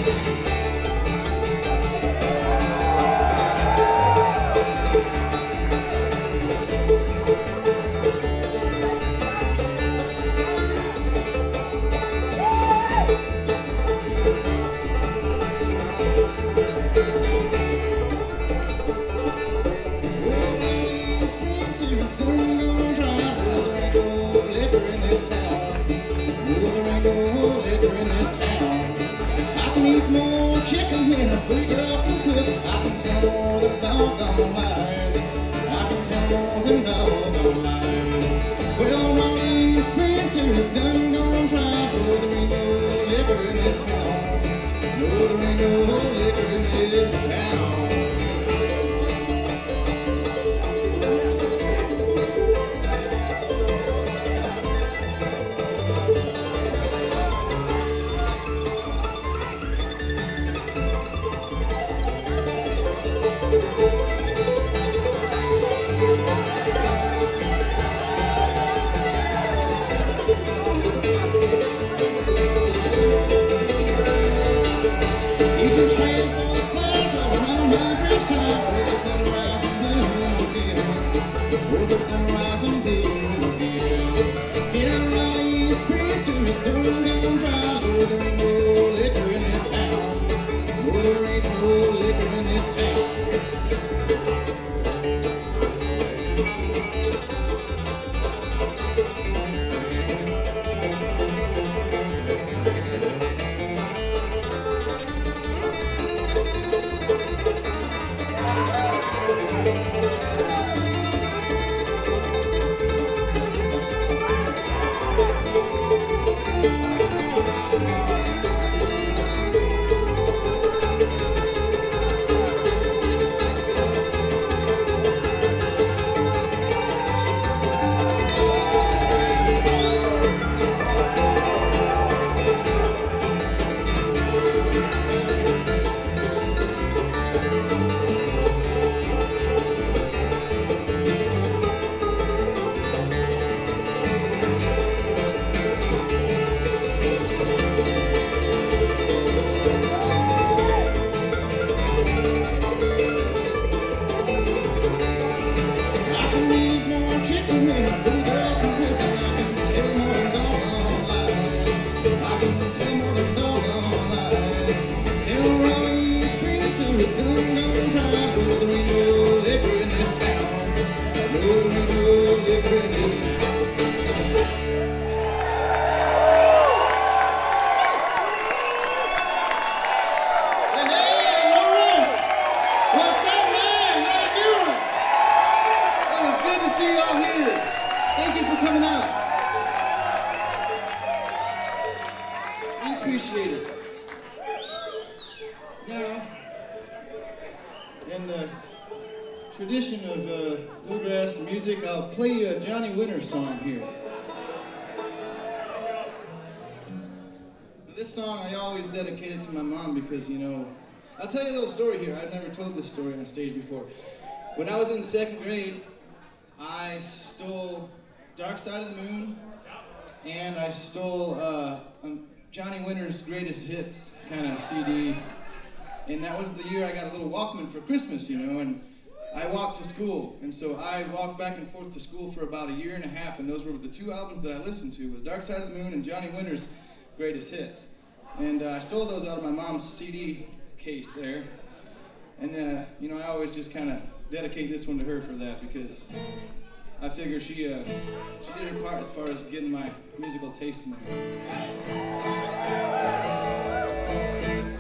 Chicken and a pretty girl can cook. I can tell more than doggone lies. I can tell more than doggone lies. Well, Ronnie Spencer is done gone dry. No, there ain't no liquor in this town. No, there ain't no liquor in this town. Appreciate it. Now, in the tradition of bluegrass music, I'll play you a Johnny Winter song here. This song I always dedicate it to my mom because, you know, I'll tell you a little story here. I've never told this story on stage before. When I was in 2nd grade, I stole Dark Side of the Moon, and I stole Johnny Winter's Greatest Hits kind of CD, and that was the year I got a little Walkman for Christmas, you know, and I walked to school, and so I walked back and forth to school for about a year and a half, and those were the 2 albums that I listened to, was Dark Side of the Moon and Johnny Winter's Greatest Hits. And I stole those out of my mom's CD case there, and you know, I always just kind of dedicate this one to her for that, because I figure she did her part as far as getting my musical taste in there.